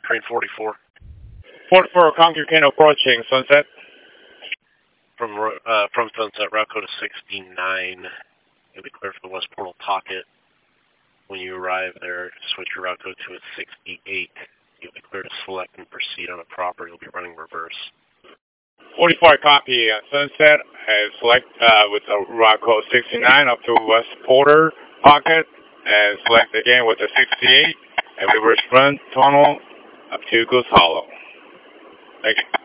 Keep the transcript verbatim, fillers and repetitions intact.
train forty-four. forty-four, Conquer King approaching Sunset. From uh, from Sunset, route code is sixty-nine. You'll be clear for the West Portal Pocket. When you arrive there, switch your route code to a sixty-eight. You'll be clear to select and proceed on a proper. You'll be running reverse. forty-four, copy. Uh, Sunset has select uh, with the route code sixty-nine up to West Porter Pocket, and select again with the sixty-eight, and reverse run tunnel up to Goose Hollow. Thank you.